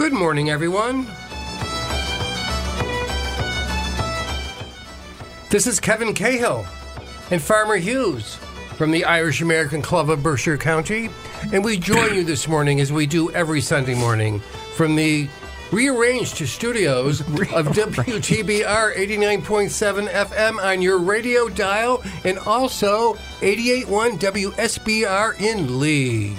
Good morning, everyone. This is Kevin Cahill and Farmer Hughes from the Irish American Club of Berkshire County, and we join you this morning as we do every Sunday morning from the rearranged studios of WTBR 89.7 FM on your radio dial and also 88.1 WSBR in Lee.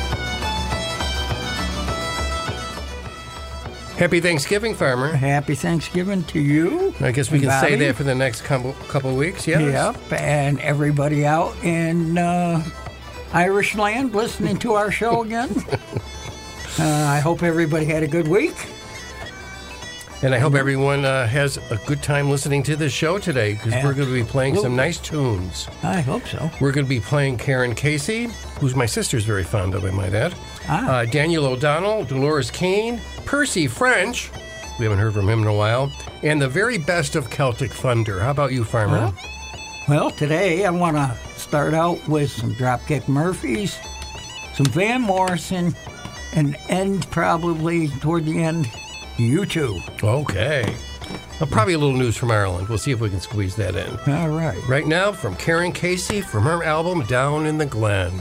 Happy Thanksgiving, Farmer. Happy Thanksgiving to you. I guess we can say that for the next couple weeks, yeah? Yep, and everybody out in Irish land listening to our show again. I hope everybody had a good week. And I hope everyone has a good time listening to this show today, because we're going to be playing some nice tunes. I hope so. We're going to be playing Karen Casey, who's my sister's very fond of, I might add. Daniel O'Donnell, Dolores Keane, Percy French, we haven't heard from him in a while, and the very best of Celtic Thunder. How about you, Farmer? Well, today I want to start out with some Dropkick Murphys, some Van Morrison, and end probably toward the end, U2. Okay. Probably a little news from Ireland. We'll see if we can squeeze that in. All right. Right now, from Karen Casey, from her album Down in the Glen.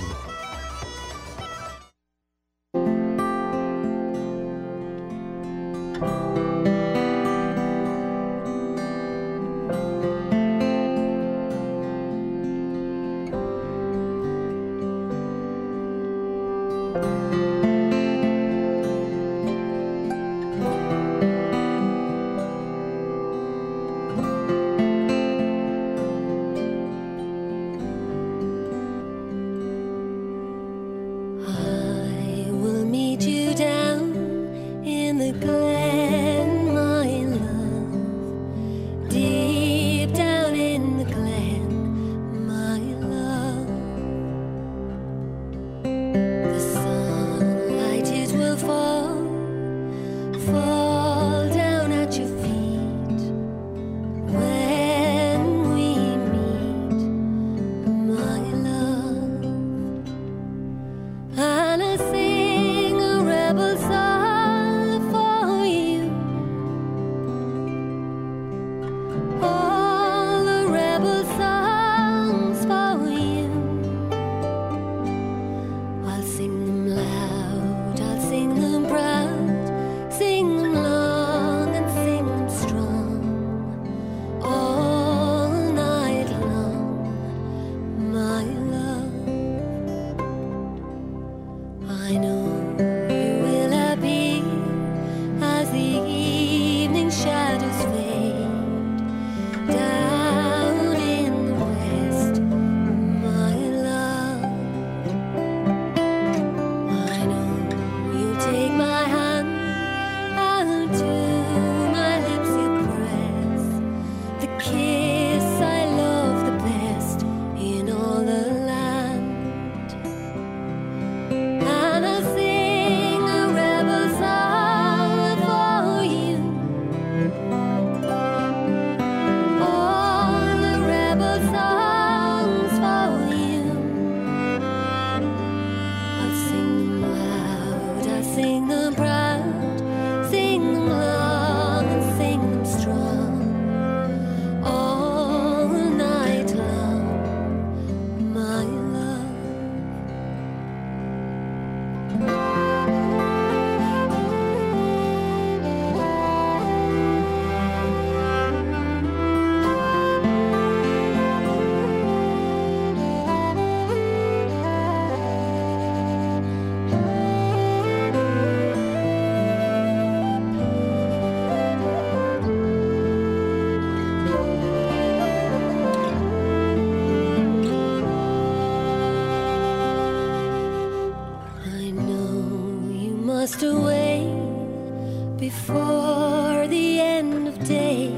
Before the end of day,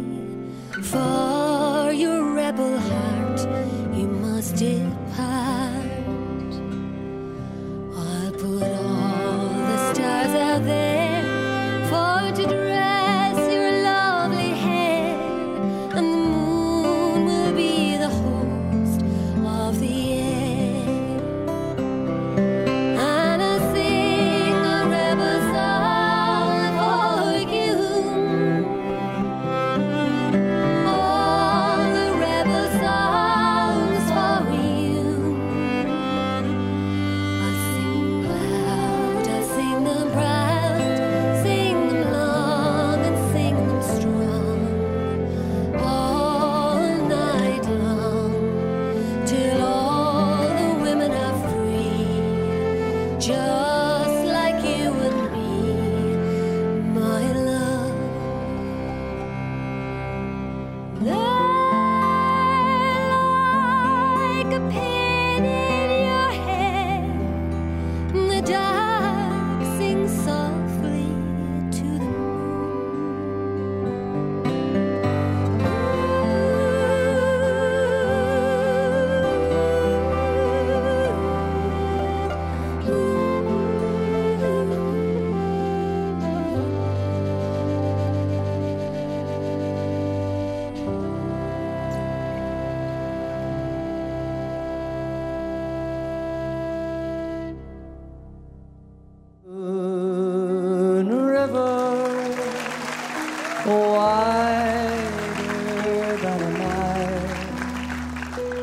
for your rebel heart you must depart. I'll put all the stars out there for to dress your lovely hair, and the moon will be the host of the air. And I'll sing a rebel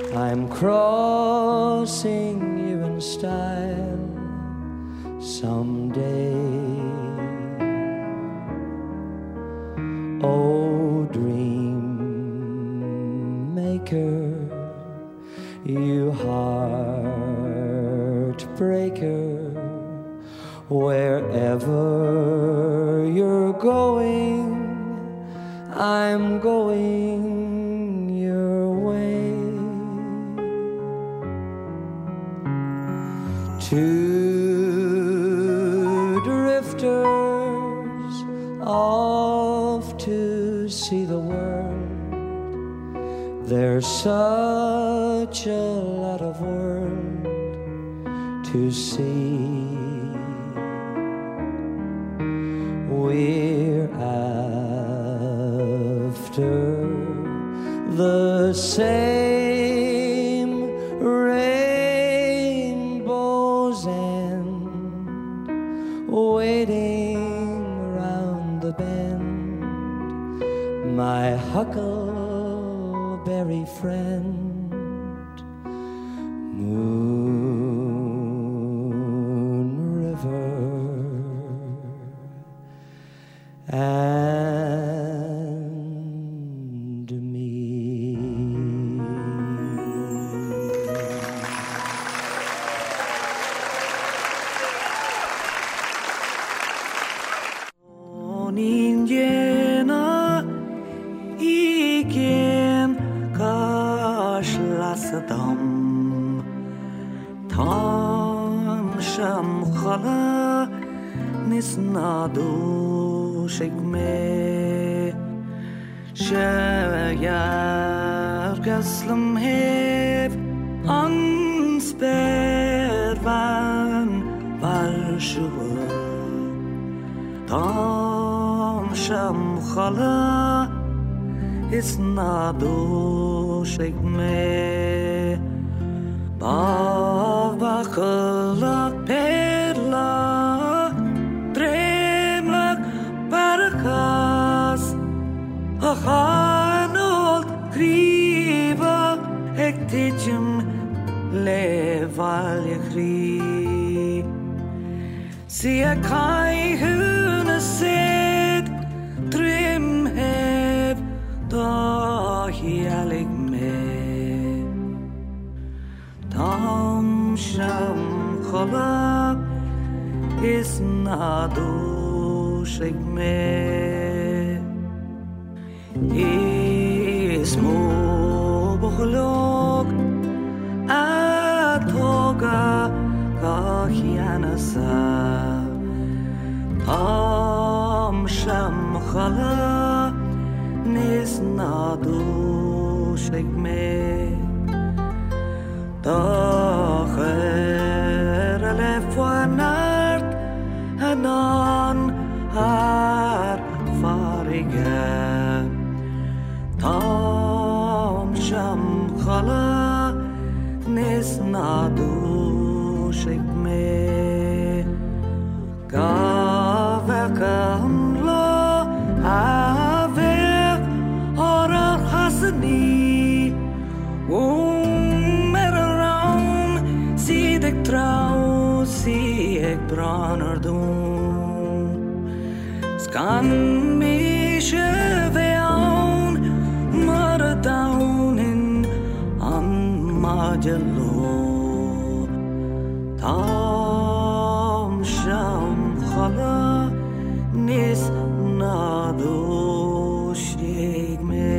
I'm crossing you in style someday. Oh, dream maker, you heartbreaker, wherever you're going, I'm going your way. Two drifters off to see the world. There's such a lot of world to see. We're after the same rainbow's end, waiting round the bend, my huckleberry friend. Moon River and me. Ninjena igen karşılasadım, tam şamkhala nisnadu şekme, şayar gaslım hep anspervan varşıvı. Tam şamkhala isnadu şekme, bağ bakılak perla, dremlak barakas, ahanol kriva ekticim levalje kri. Sia kai hune sed trim heb da hialig me. Tam sham khala isnadu shigme. Ismu bukhlok atoga kahianasa. Tam shamkhala nisnadu shikme. Dacher lefuanart hanan har farige. Tam shamkhala nisnadu shikme. Gavekam lo avek orar hasni, meraram sidek trau siek branardun. Skan mishe veon maradaunin an majalo. Tam sham khala nis nadu shigme.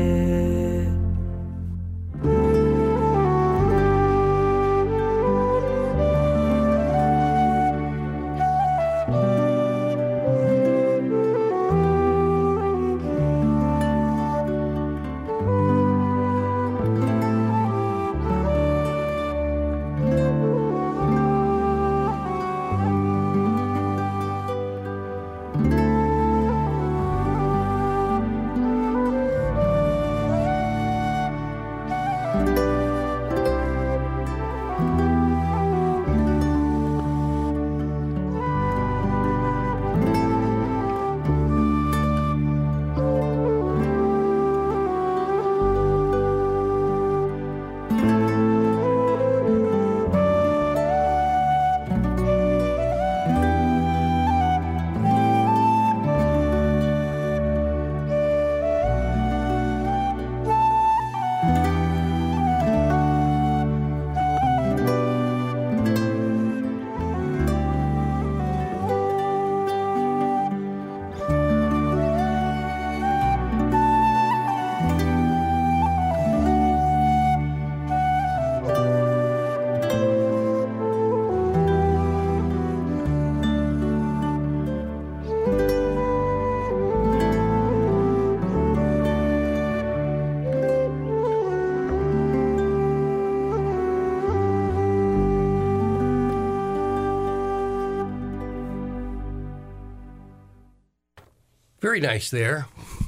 Very nice there.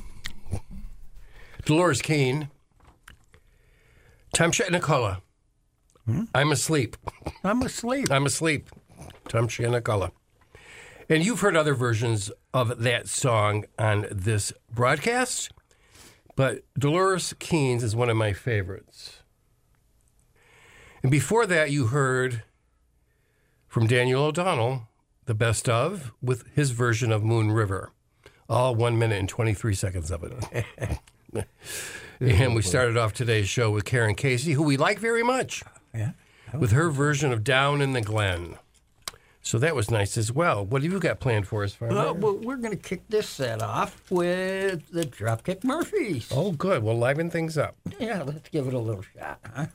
Dolores Keane. Tamsha Nicola. I'm asleep. I'm asleep. I'm asleep. Tamsha Nicola. And you've heard other versions of that song on this broadcast, but Dolores Keane's is one of my favorites. And before that, you heard from Daniel O'Donnell, the best of, with his version of Moon River. All 1 minute and 23 seconds of it. And we started off today's show with Karen Casey, who we like very much, with her version of Down in the Glen. So that was nice as well. What have you got planned for us, Farmer? Well, we're going to kick this set off with the Dropkick Murphys. Oh, good. We'll liven things up. Yeah, let's give it a little shot, huh?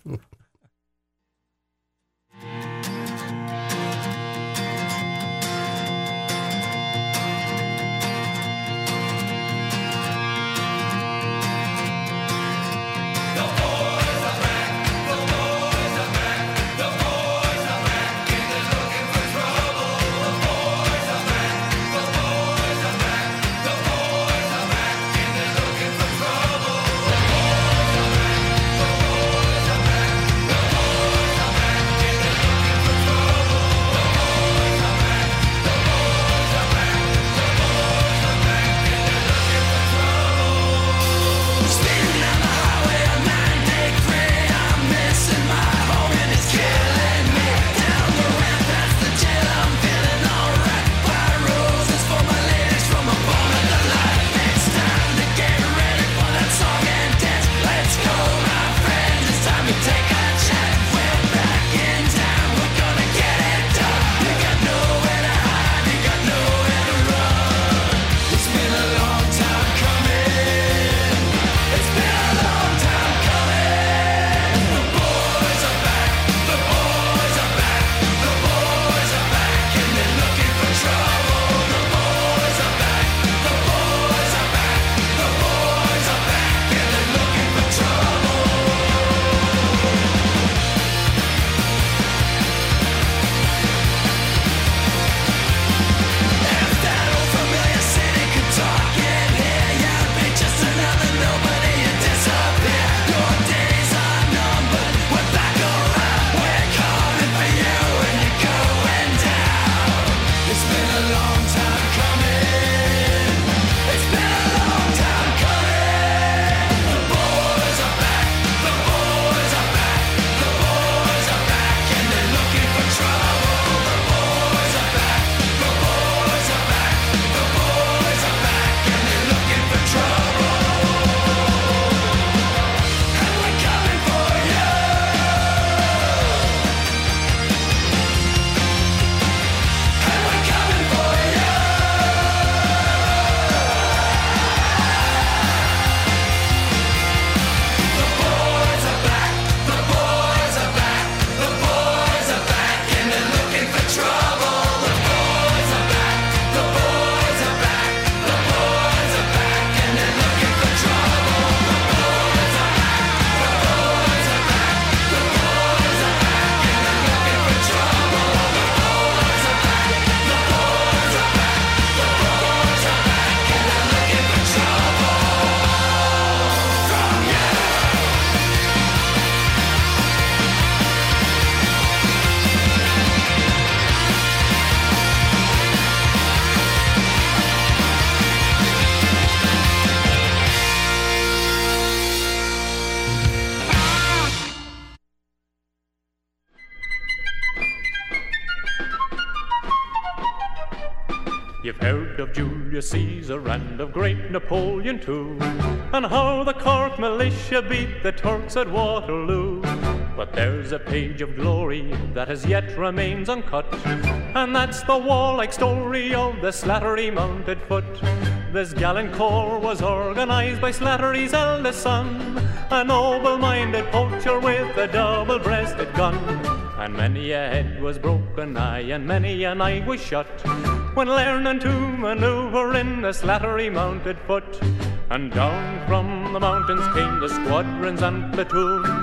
You've heard of Julius Caesar and of great Napoleon too, and how the Cork militia beat the Turks at Waterloo. But there's a page of glory that as yet remains uncut, and that's the warlike story of the Slattery Mounted Foot. This gallant corps was organized by Slattery's eldest son, a noble-minded poacher with a double-breasted gun. And many a head was broken, aye, and many an eye was shut, when learning to maneuver in the Slattery Mounted Foot. And down from the mountains came the squadrons and platoons,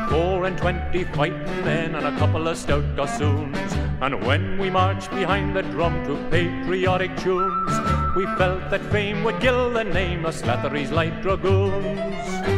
24 fighting men and a couple of stout gossoons. And when we marched behind the drum to patriotic tunes, we felt that fame would gild the name of Slattery's Light Dragoons.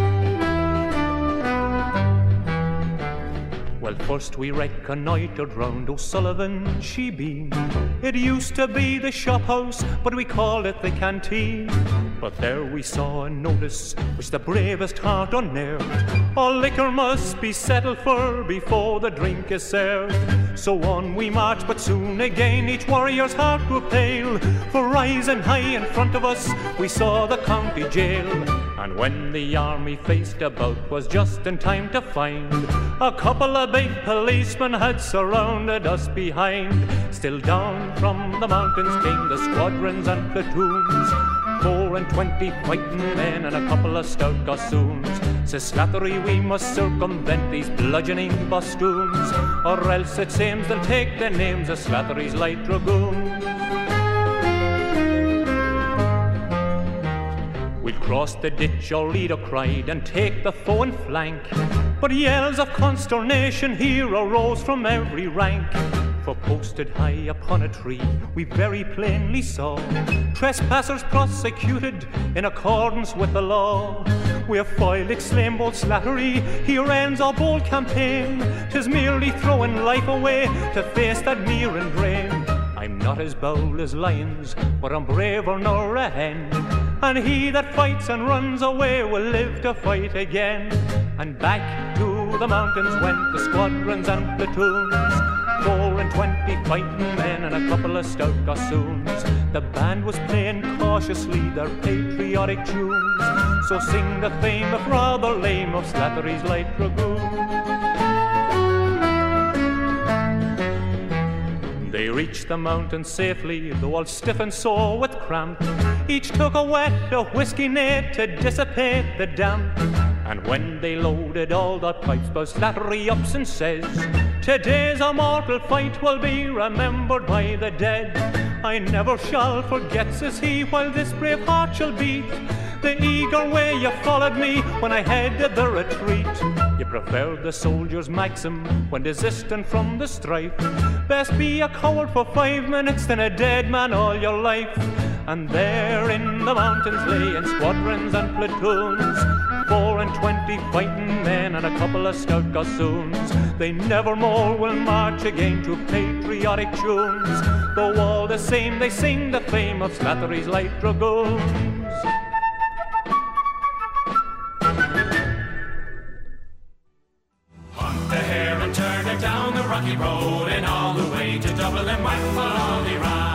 Well, first we reconnoitred round O'Sullivan Shebeen. It used to be the shop house, but we called it the canteen. But there we saw a notice which the bravest heart unnerved. All liquor must be settled for before the drink is served. So on we marched, but soon again each warrior's heart grew pale. For rising high in front of us, we saw the county jail. And when the army faced about, was just in time to find a couple of big policemen had surrounded us behind. Still down from the mountains came the squadrons and platoons, 4 and 20 fighting men and a couple of stout gossoons. Says Slattery, we must circumvent these bludgeoning bosthoons, or else it seems they'll take the names of Slattery's Light Dragoons. We'll cross the ditch, our leader cried, and take the foe in flank. But yells of consternation here arose from every rank. For posted high upon a tree, we very plainly saw trespassers prosecuted in accordance with the law. Wherefore exclaimed bold Slattery, here ends our bold campaign. 'Tis merely throwing life away to face that mere and drain. I'm not as bold as lions, but I'm braver nor a hen. And he that fights and runs away will live to fight again. And back to the mountains went the squadrons and platoons, 4 and 20 fighting men and a couple of stout gossoons. The band was playing cautiously their patriotic tunes. So sing the fame, if rather lame, of Slattery's Light Dragoons. They reached the mountain safely, though all stiff and sore with cramp. Each took a wet of whiskey net to dissipate the damp. And when they loaded all their pipes, Bow Slattery ups and says, today's a mortal fight will be remembered by the dead. I never shall forget, says he, while this brave heart shall beat, the eager way you followed me when I headed the retreat. You preferred the soldier's maxim when desisting from the strife. Best be a coward for 5 minutes than a dead man all your life. And there in the mountains lay in squadrons and platoons, 4 and 20 fighting men and a couple of stout gossoons. They never more will march again to patriotic tunes, though all the same they sing the fame of Slattery's Light Dragoons. Hunt the hare and turn it down the rocky road and all the way to Dublin and whack for Aldera.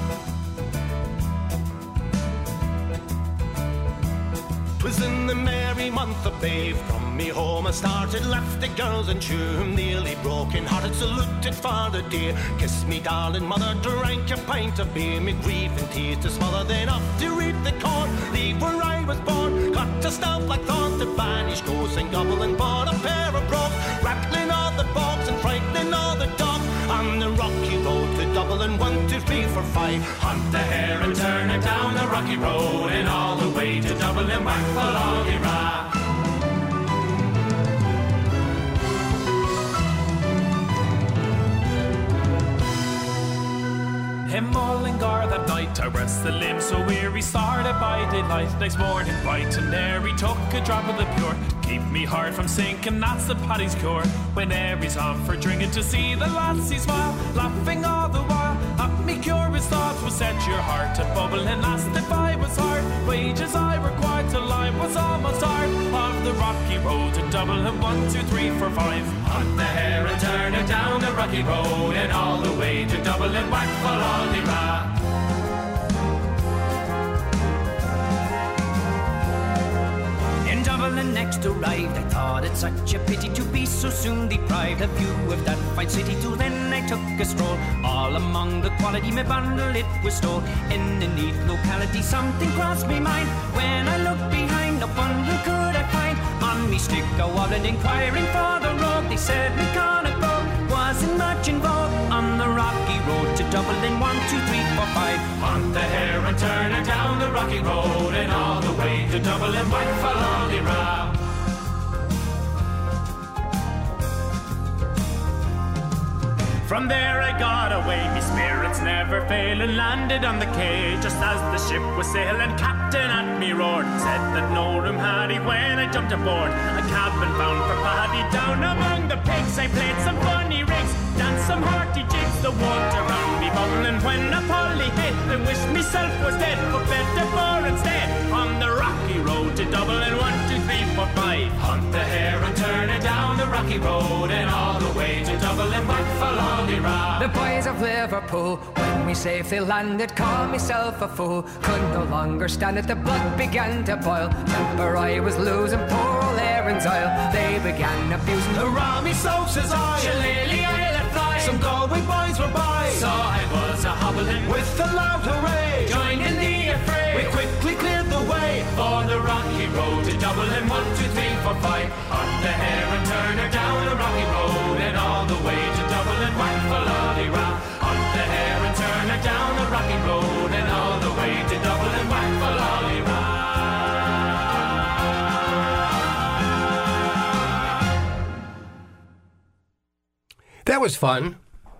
'Twas in the merry month of May, from me home I started, left the girls in Tuam, nearly broken hearted, saluted father dear. Kissed me darling mother, drank a pint of beer, me grief and tears to smother, then off to reap the corn, leave where I was born. Cut a stout like thorn to banish ghosts and gobble and bought a pair of brogues, rattling all the bogs and frightening all the dogs. On the rocky road to Dublin, 1, 2, 3, 4, 5. Hunt the hare and turn it down the rocky road and all the way to Dublin and whack for Aldera. Him Mullingar that night I rest the limb so weary, started by daylight. Next morning bright and airy, took a drop of the pure, keep me heart from sinking, that's the paddy's cure. When Airy's on for drinking, to see the lassie smile, laughing all the while. At me curious thoughts will set your heart to bubble, and asked if I was hard, wages I required till I was almost hard. Of the rocky road to Dublin, 1, 2, 3, 4, 5. Hunt the hare and turn it down the rocky road and all the way to Dublin, whack for Aldera. In Dublin next arrived, I thought it such a pity to be so soon deprived of view of that fine city. Till then I took a stroll, all among the quality, my bundle it was stole. In a neat locality something crossed me mind, when I looked behind, no bundle could I find. On me stick I wobbled inquiring for the rogue, they said me Connacht Road wasn't much in vogue. On the rocky road to Dublin, 1, 2, 3, 4, 5. Hunt the hare and turn it down the rocky road and all the way to Dublin, whack for Aldera. From there I got away, me spirits never fail, and landed on the quay just as the ship was sailing. Captain at me roared, said that no room had he when I jumped aboard. A cabin bound for Paddy, down among the pigs. I played some funny rigs, danced some hearty jigs. The water round me bubbling when a Polly hit. I wished myself was dead, but better for instead. On the rocky road to Dublin, 1, 2, 3, 4, 5. Hunt the hare and turn it down the rocky road, and all the way to Dublin, but for Lollyrah. The boys of Liverpool, when we safely landed, called myself a fool. Could no longer stand it, the blood began to boil. Temper I was losing, poor old Aaron's oil. They began abusing the Rami soap, says I. Shillelagh, I let fly. Some Galway boys were by. Saw I was a hobbling with a loud hooray. Joined in the affray. We quickly cleared the way for the rocky road to Dublin. 1, 2, 3, 4, 5. Hunt the hare and turn her down the rocky road, and all the way to Dublin. Whack for Lollyrah. Hunt the hare and turn her down the rocky road, and all the way to Dublin. Whack for Lollyrah. That was fun.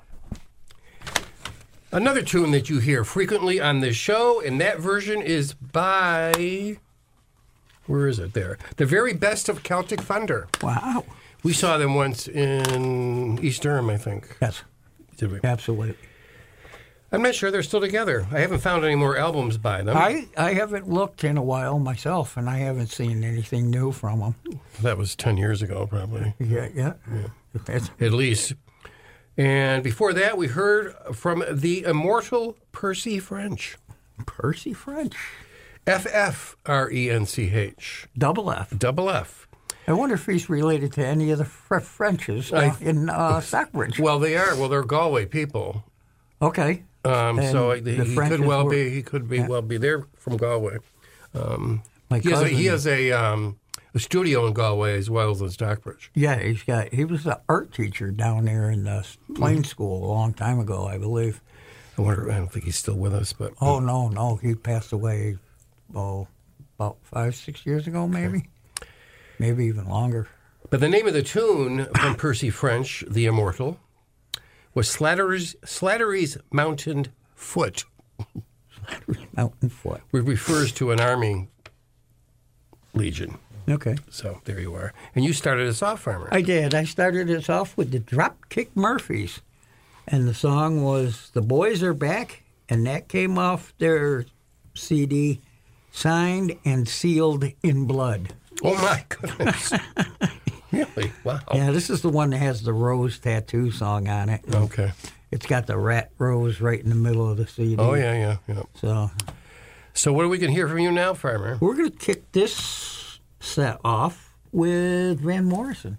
Another tune that you hear frequently on this show, and that version is by... Where is it there? The Very Best of Celtic Thunder. Wow. We saw them once in East Durham, I think. Yes. Did we? Absolutely. I'm not sure they're still together. I haven't found any more albums by them. I haven't looked in a while myself, and I haven't seen anything new from them. That was 10 years ago, probably. Yeah. At least. And before that, we heard from the immortal Percy French. Percy French? F-F-R-E-N-C-H. Double F. Double F. I wonder if he's related to any of the Frenches in Stockbridge. Well, they are. Well, they're Galway people. Okay. So he could well be. He could be well be. They're from Galway. He has a studio in Galway as well as in Stockbridge. Yeah, he was an art teacher down there in the Plain School a long time ago, I believe. I don't think he's still with us, but no, he passed away about 5-6 years ago, maybe. Maybe even longer. But the name of the tune from Percy French, the immortal, was Slattery's Mountain Foot. Slattery's Mountain Foot. Which refers to an army legion. Okay. So there you are. And you started us off, Farmer. I did. I started us off with the Dropkick Murphys. And the song was The Boys Are Back, and that came off their CD, Signed and Sealed in Blood. Oh, my goodness. Really? Wow. Yeah, this is the one that has the Rose tattoo song on it. Okay. It's got the rat rose right in the middle of the CD. Oh, yeah. So what are we going to hear from you now, Farmer? We're going to kick this set off with Van Morrison.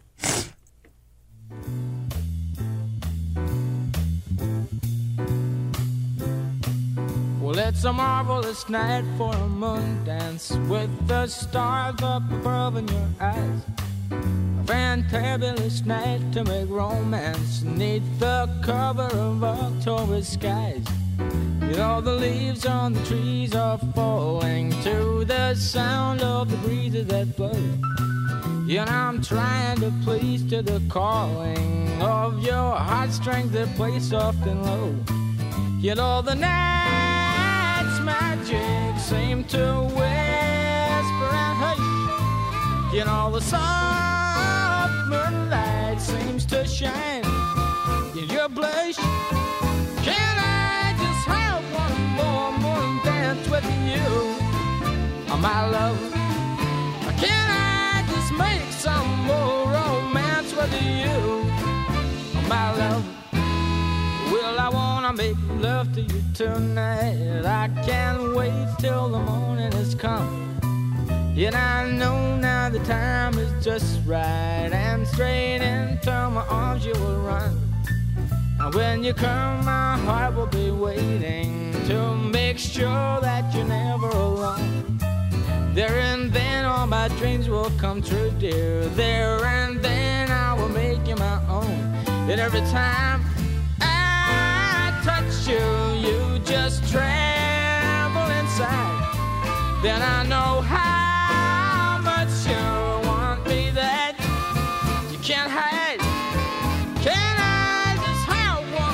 Well, it's a marvelous night for a moon dance with the stars up above in your eyes. A fantabulous night to make romance neath the cover of October skies. You know the leaves on the trees are falling to the sound of the breezes that blow. You know I'm trying to please to the calling of your heartstrings that play soft and low. You know the night's magic seem to whisper and hush. You know the soft moonlight seems to shine in your blush. Can I just have one more morning dance with you, oh, my love? Can I just make some more romance with you, oh, my love? Well, I wanna make love to you tonight. I can't wait till the morning has come. Yet I know now the time is just right, and straight into my arms you will run. And when you come, my heart will be waiting to make sure that you're never alone. There and then all my dreams will come true, dear. There and then I will make you my own. And every time I touch you, you just tremble inside. Then I know how much you want me that you can't hide. Can I just have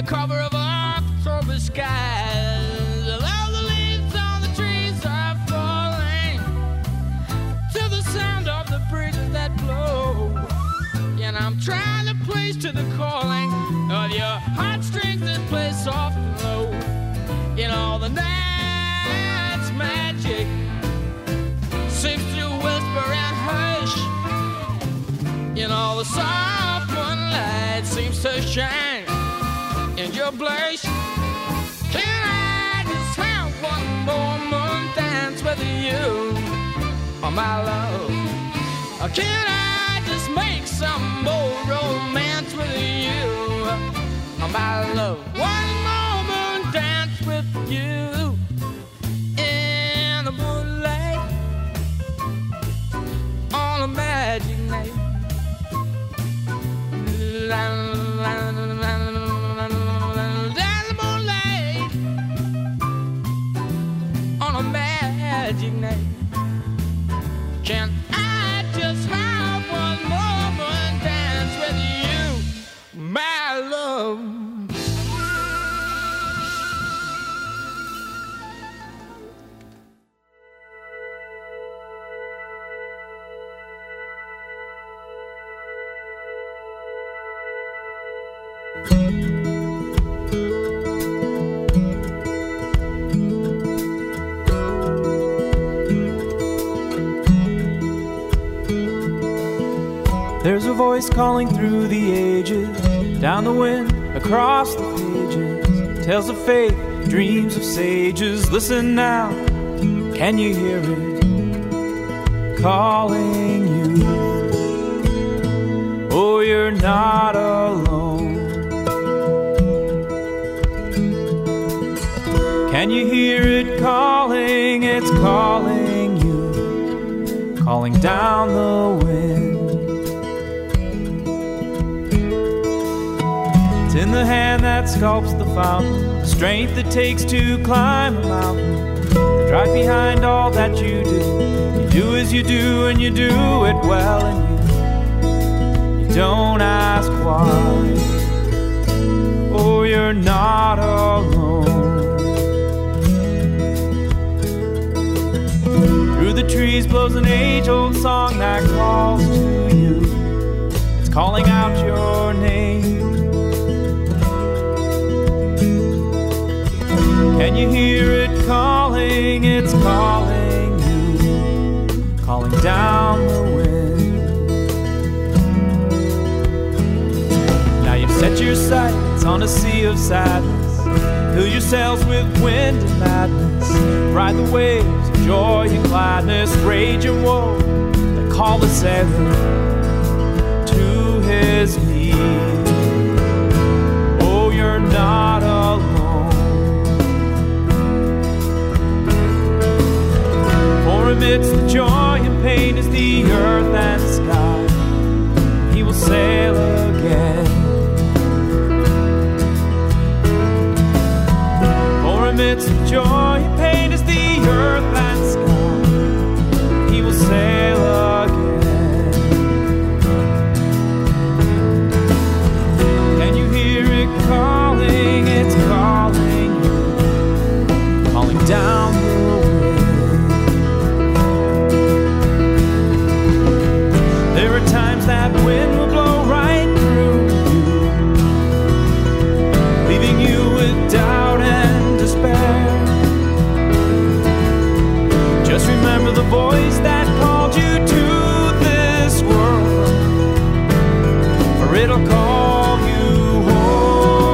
cover of October skies. All the leaves on the trees are falling to the sound of the breezes that blow. And I'm trying to place to the calling of your heartstrings that play soft and low. In all the night's magic seems to whisper and hush. In all the soft moonlight seems to shine in your blush. Can I just have one more moon dance with you, oh my love? Or can I just make some more romance with you, oh my love? One more moon dance with you in the moonlight on a magic night. On a magic night, can I just have one moment dance with you, my love? There's a voice calling through the ages, down the wind, across the pages, tales of faith, dreams of sages. Listen now, can you hear it calling you? Oh, you're not alone. Can you hear it calling? It's calling you, calling down the wind. It's in the hand that sculpts the fountain, the strength it takes to climb a mountain, the drive behind all that you do. You do as you do and you do it well, and you don't ask why. Oh, you're not alone. Through the trees blows an age-old song that calls to you. It's calling out your name. Can you hear it calling? It's calling you, calling down the wind. Now you've set your sights on a sea of sadness. Fill your sails with wind and madness. Ride the waves of joy and gladness, rage and woe that call the sailor to his knees. Oh, you're not alone. Amidst the joy and pain is the earth and sky. He will sail again. For amidst the joy and pain is the earth and sky. He will sail again. Can you hear it calling? It's calling you, calling down the times that wind will blow right through you, leaving you with doubt and despair. Just remember the voice that called you to this world, for it'll call you home.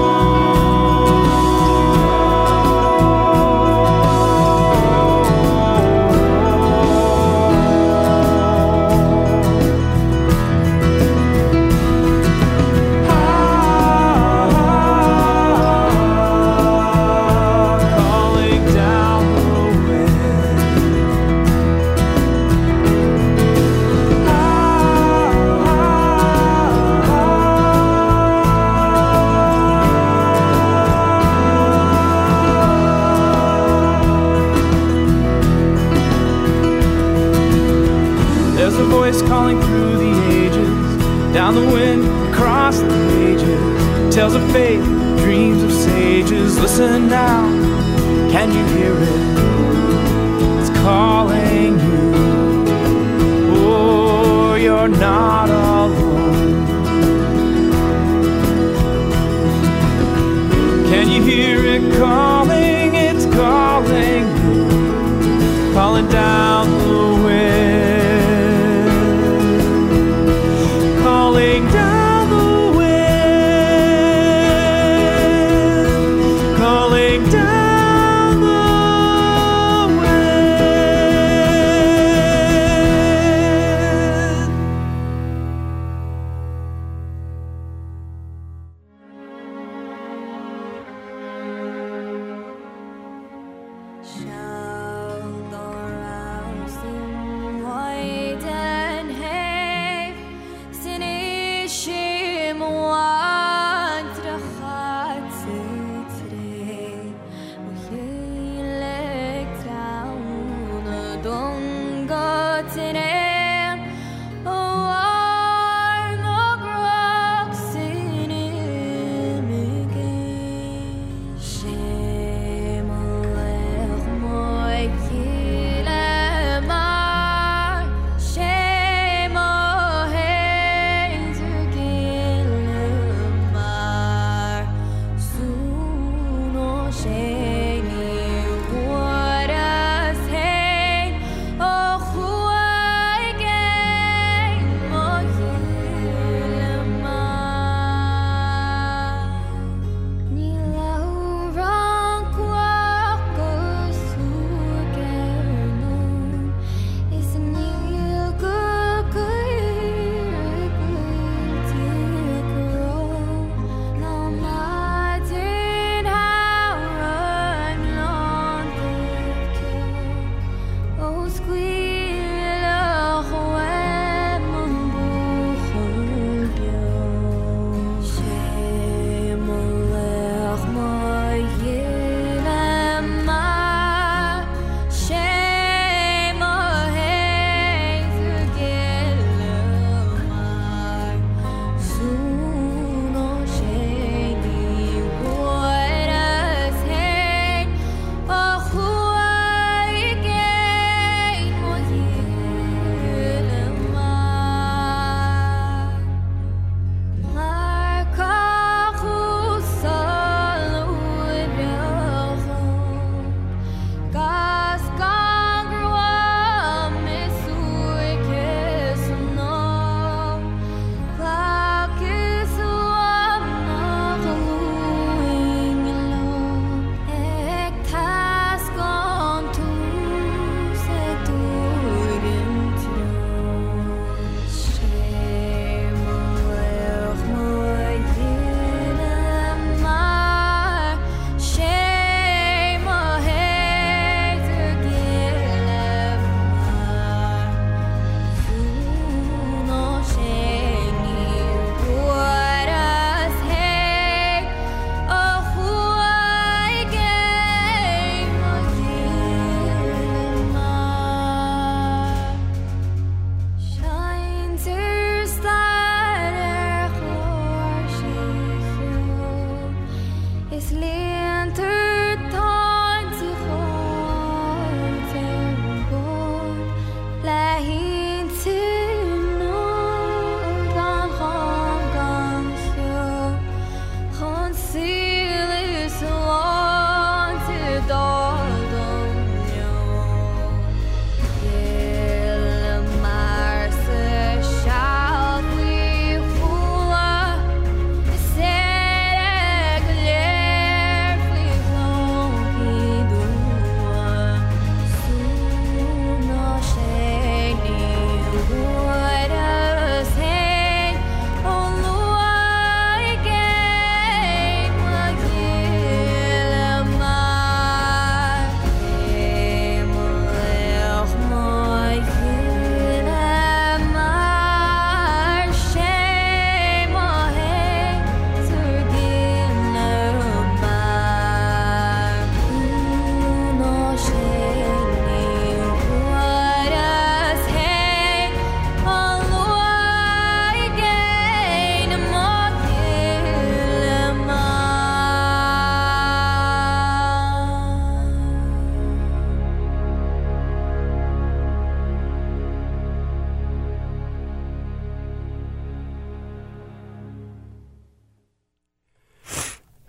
Calling through the ages, down the wind, across the pages, tales of faith, dreams of sages, listen now. Can you hear it? It's calling you. Oh, you're not alone. Can you hear it calling? It's calling you, calling down the wind, calling down the wind, calling down the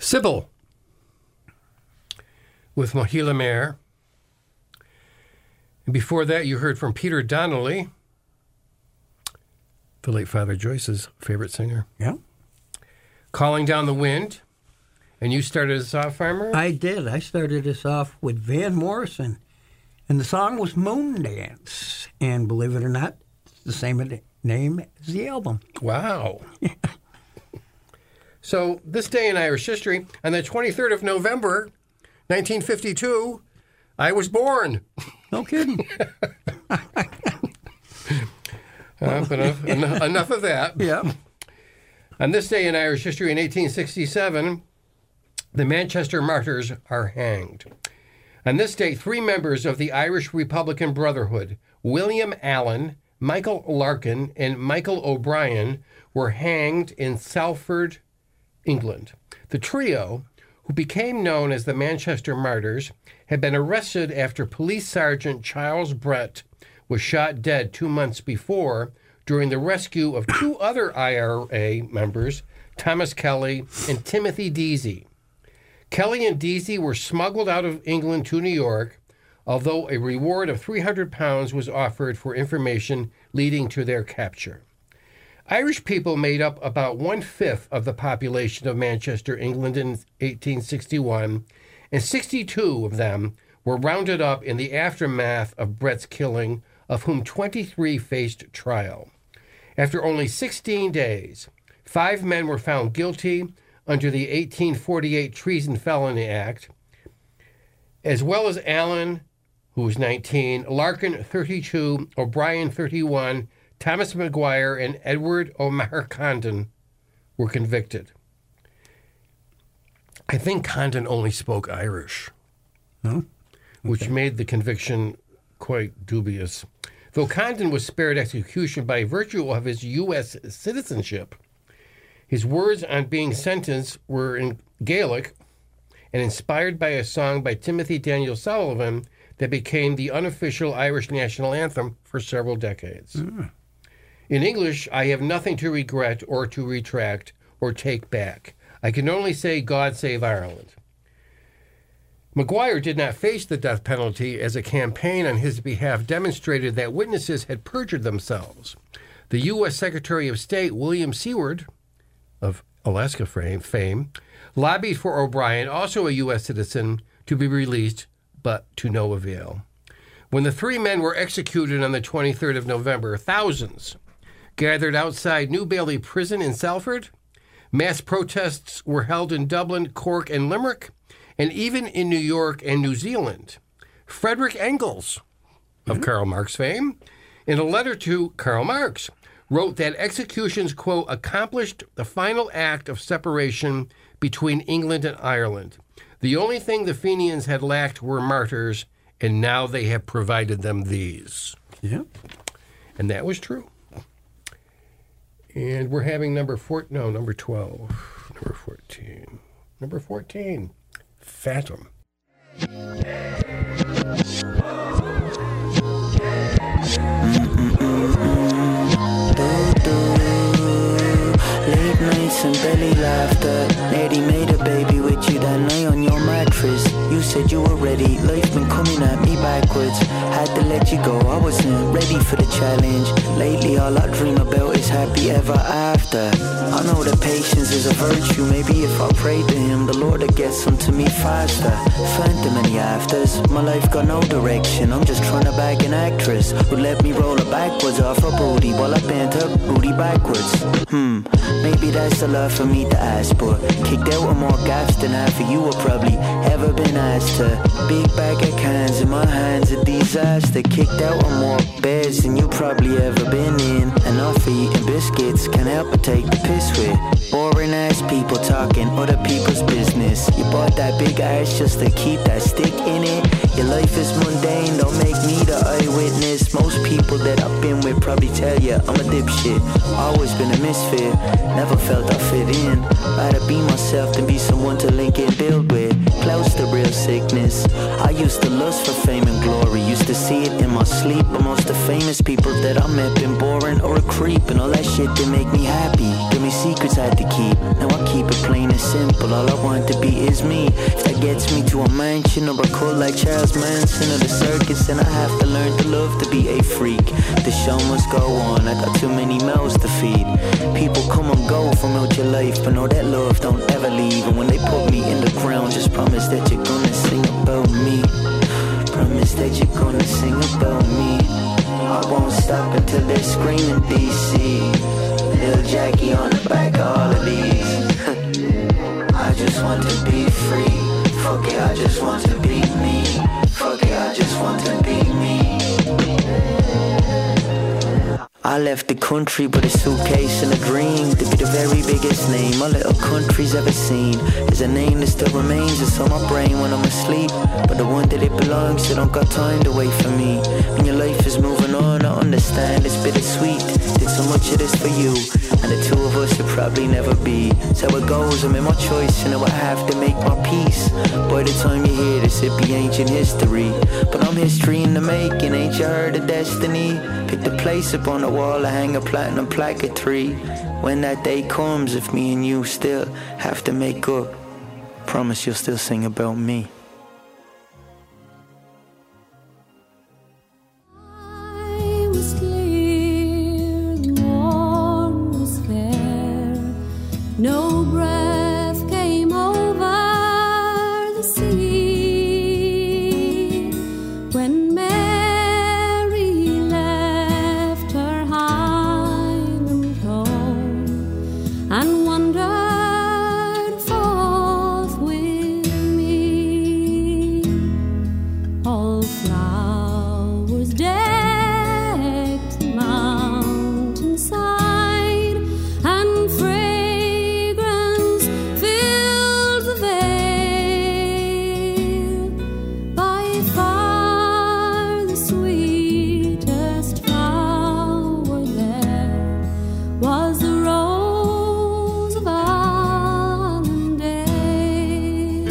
Sybil with Mohila Mare. And before that, you heard from Peter Donnelly, the late Father Joyce's favorite singer. Yeah. Calling Down the Wind. And you started us off, Farmer? I did. I started us off with Van Morrison. And the song was Moon Dance. And believe it or not, it's the same name as the album. Wow. So, this day in Irish history, on the 23rd of November, 1952, I was born. No kidding. But enough of that. Yeah. On this day in Irish history, in 1867, the Manchester Martyrs are hanged. On this day, 3 members of the Irish Republican Brotherhood, William Allen, Michael Larkin, and Michael O'Brien, were hanged in Salford, England. The trio, who became known as the Manchester Martyrs, had been arrested after Police Sergeant Charles Brett was shot dead 2 months before during the rescue of 2 other IRA members, Thomas Kelly and Timothy Deasy. Kelly and Deasy were smuggled out of England to New York, although a reward of £300 was offered for information leading to their capture. Irish people made up about 1/5 of the population of Manchester, England in 1861, and 62 of them were rounded up in the aftermath of Brett's killing, of whom 23 faced trial. After only 16 days, 5 men were found guilty under the 1848 Treason Felony Act, as well as Allen, who was 19, Larkin, 32, O'Brien, 31, Thomas Maguire, and Edward O'Maher Condon were convicted. I think Condon only spoke Irish, which made the conviction quite dubious. Though Condon was spared execution by virtue of his U.S. citizenship, his words on being sentenced were in Gaelic and inspired by a song by Timothy Daniel Sullivan that became the unofficial Irish national anthem for several decades. In English, I have nothing to regret or to retract or take back. I can only say, God save Ireland. Maguire did not face the death penalty, as a campaign on his behalf demonstrated that witnesses had perjured themselves. The U.S. Secretary of State, William Seward, of Alaska fame, lobbied for O'Brien, also a U.S. citizen, to be released, but to no avail. When the 3 men were executed on the 23rd of November, thousands gathered outside New Bailey Prison in Salford. Mass protests were held in Dublin, Cork, and Limerick, and even in New York and New Zealand. Frederick Engels, of Karl Marx fame, in a letter to Karl Marx, wrote that executions, quote, accomplished the final act of separation between England and Ireland. The only thing the Fenians had lacked were martyrs, and now they have provided them these. Yeah. And that was true. And we're having number 12, number 14. Number 14, Fathom. Late nights and belly laughter. Lady made a baby with you that night on your mattress. You said you were ready. Life been coming at me backwards. Had to let you go. I wasn't ready for the challenge. Lately all I dream about is happy ever after. I know that patience is a virtue. Maybe if I pray to him, the Lord will get some to me faster. Phantom any afters. My life got no direction. I'm just trying to bag an actress who let me roll her backwards off her booty while I bent her booty backwards. Maybe that's a lot for me to ask for. Kicked out with more gaps than half of you have probably ever been asked to. Big bag of cans in my hands, a disaster. Kicked out on more beds than you probably ever been in. Enough for eating biscuits, can't help but take the piss with. Boring ass people talking other people's business. You bought that big ass just to keep that stick in it. Your life is mundane, don't make me the eyewitness. Most people that I've been with probably tell you I'm a dipshit. Always been a misfit, never felt I fit in. Rather be myself than be someone to link and build with. close to real sickness. I used to lust for fame and glory, used to see it in my sleep. But most of the famous people that I met been boring or a creep. And all that shit didn't make me happy, give me secrets I had to keep. Now I keep it plain and simple, all I want to be is me. If that gets me to a mansion or a cult like Charles Manson or the circus, then I have to learn to love to be a freak. The show must go on, I got too many mouths to feed. People come and go from out your life, but know that love don't ever leave. And when they put me in the ground, just promise that you're gonna sing about me. Promise that you're gonna sing about me. I won't stop until they're screaming DC. Lil Jackie on the back of all of these. I just want to be free. Fuck it, I just want to be me. Fuck it, I just want to be me. I left the country with a suitcase and a dream to be the very biggest name my little country's ever seen. There's a name that still remains, it's on my brain when I'm asleep, but the one that it belongs to don't got time to wait for me. When your life is moving on, I understand it's bittersweet. Did so much of this for you, and the two of us should probably never be. So it goes, I made my choice, and now I have to make my peace. By the time you hear this, it be ancient history, but I'm history in the making. Ain't you heard of destiny? Pick the place up on the wall, I hang a platinum plaque at 3. When that day comes, if me and you still have to make up, promise you'll still sing about me. I was clear, the morn was fair, no breath came over the sea. When Mary left her Highland home and wandered forth with me, all flowers decked the mountainside, and fragrance filled the vale. By far the sweetest flower there was the rose of Allendale.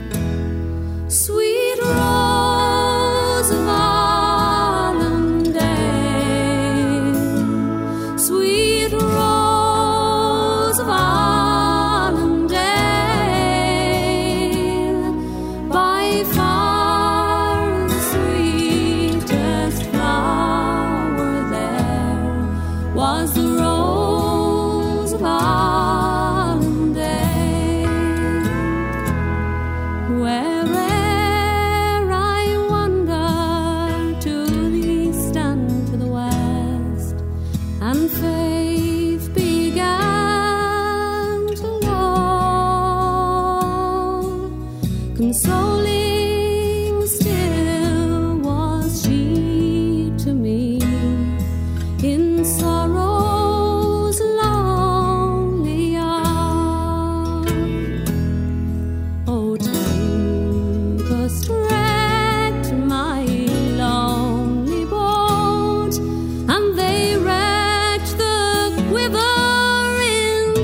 Sweet rose of Allendale, sweet rose of Allendale, by far the sweetest flower there was the rose of Allendale. Where'er I wander, to the east and to the west, and faith began to lull, consoling still was she to me in sorrow's lonely hour. Oh, tempest wrecked my lonely boat, and they wrecked the quivering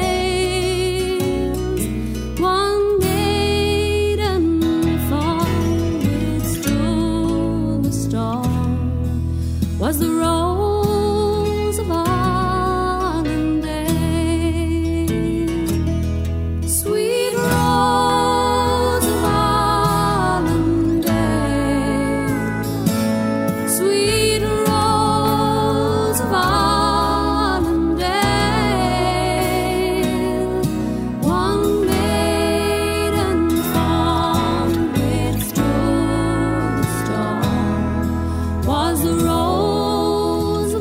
sails. One maiden fought withstood the storm, was the rose of Allendale. Sweet rose of Allendale, sweet rose of Allendale, one maiden fought withstood the storm, was the rose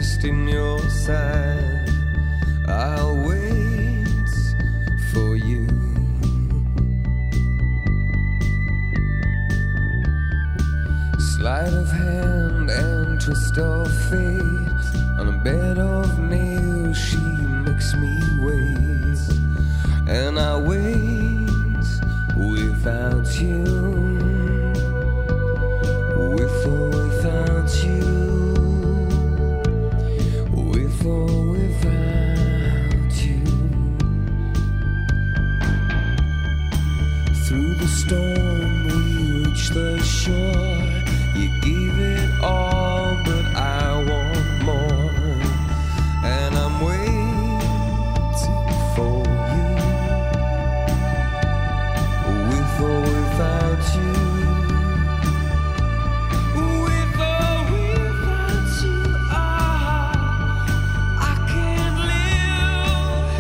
twisting your side. I'll wait for you. Sleight of hand and twist of fate. On a bed of nails she makes me wait. And I wait without you. With or without you. With or without you. Through the storm we reach the shore. You gave it all, but I want more. And I'm waiting for you. With or without you. With or without you, I can't live.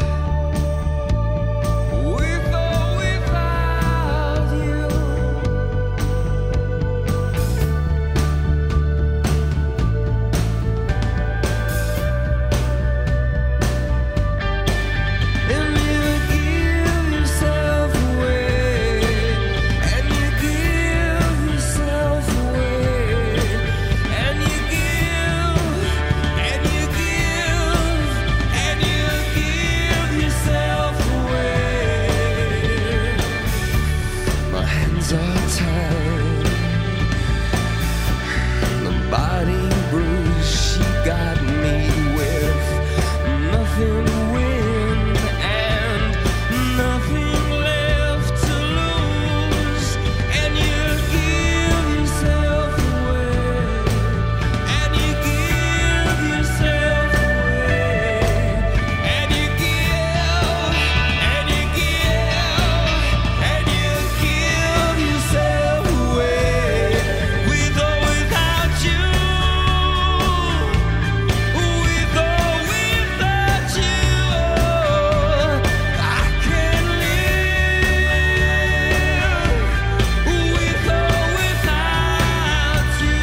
With or without you. And you give yourself away. And you give yourself away. And you give. And you give. And you give yourself away. My hands are tied. The body bruise she got me with. Nothing to win and nothing left to lose. And you give yourself away. And you give yourself away. And you give. And you give. And you give yourself away. With or without you. With or without you, I can't live. With or without you.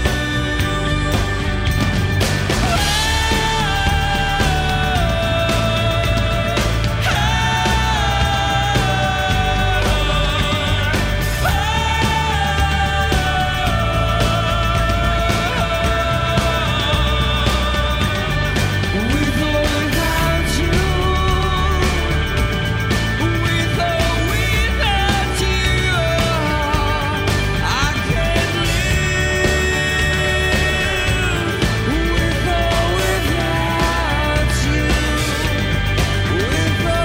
With or without you. With or without you, I can't live. With or without you. With or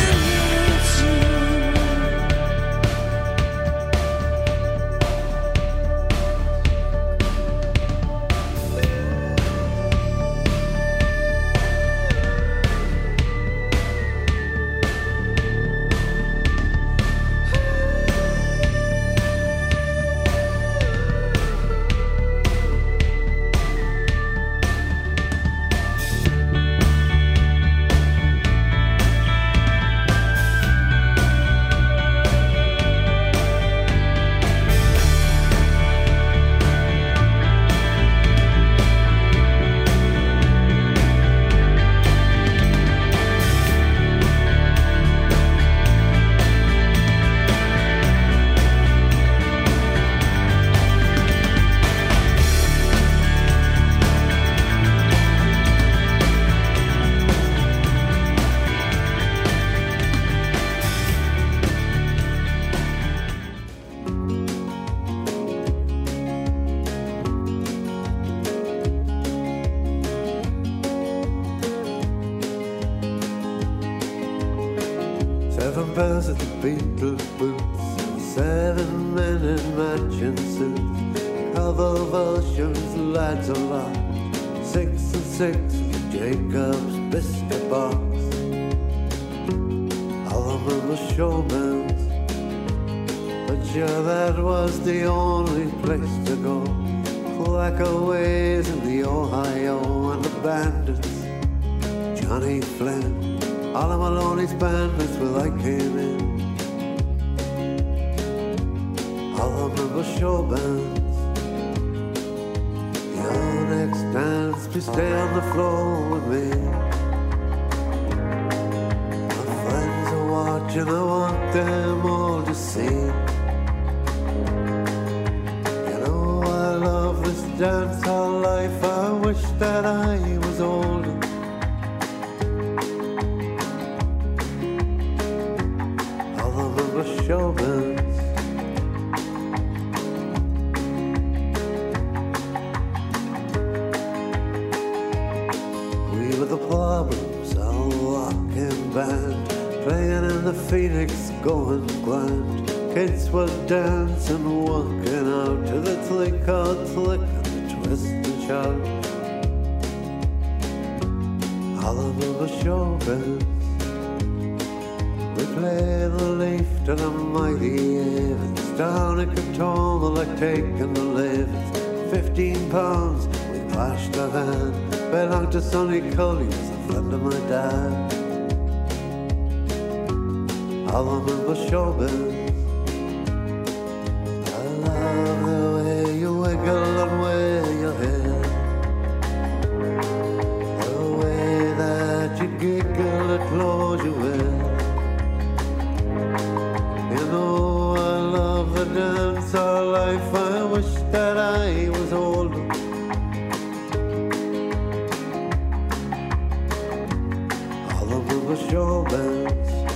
Seven pairs of the Beatles boots, 7 men in matching suits, cover versions, lads a lot, 6 and 6, Jacob's biscuit box. I remember showman's, but yeah, that was the only place to go. Quackaways in the Ohio and the bandits, Johnny Flynn, all of Maloney's bandits where I came in. I remember show bands, the Onyx dance dance, please stay on the floor with me. My friends are watching, I want them all to see. You know I love this dance all life, I wish that I was older. I remember showbiz. The Problems, our rocking band, playing in the Phoenix, going grand. Kids were dancing, walking out to the click and the twist and shout. I remember showbiz. We played the leaf to the mighty Evans, down at Katoma like taking the lifts. 15 pounds, we crashed a van. Belonged to Sonny Cully, was a friend of my dad. I remember showbiz. I love the way you wiggle and wear your hair, the way that you giggle at clothes you wear. You know I love the dance all life, I wish that I was older. Showbiz.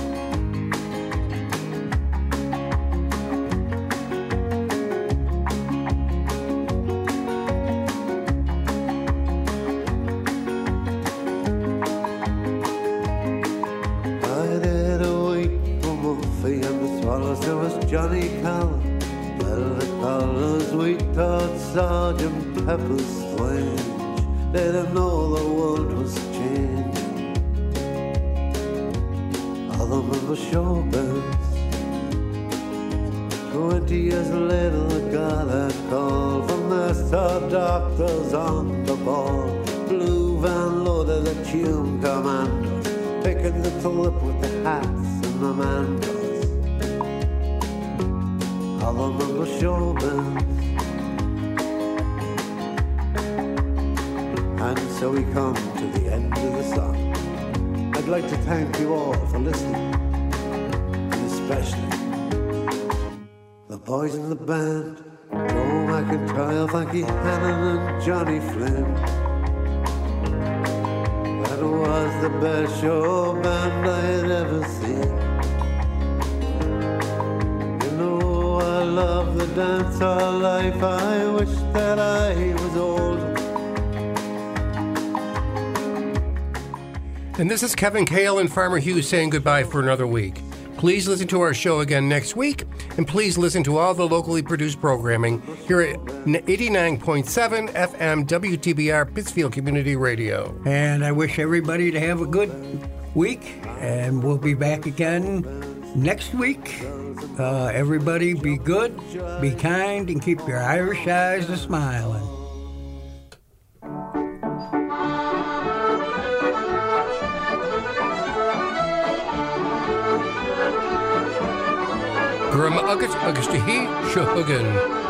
I did a week for Murphy and the Swallows. There was Johnny Callan, velvet collars. We taught Sergeant Pepper's strange. They didn't know the world was changing. I remember showbiz. 20 years later, I got a call from the star doctors on the ball. Blue van loaded the tune commandos, picking the tulip with the hats and the mandos. I remember showbiz. And so we come to the end of the song. I'd like to thank you all for listening, and especially the boys in the band, Joe McIntyre, Frankie Hannon and Johnny Flynn. That was the best show band I had ever seen. You know I love the dance all life, I wish that I was older. And this is Kevin Cale and Farmer Hughes saying goodbye for another week. Please listen to our show again next week, and please listen to all the locally produced programming here at 89.7 FM WTBR Pittsfield Community Radio. And I wish everybody to have a good week, and we'll be back again next week. Everybody be good, be kind, and keep your Irish eyes a-smiling. Gurma August August He Shahugan.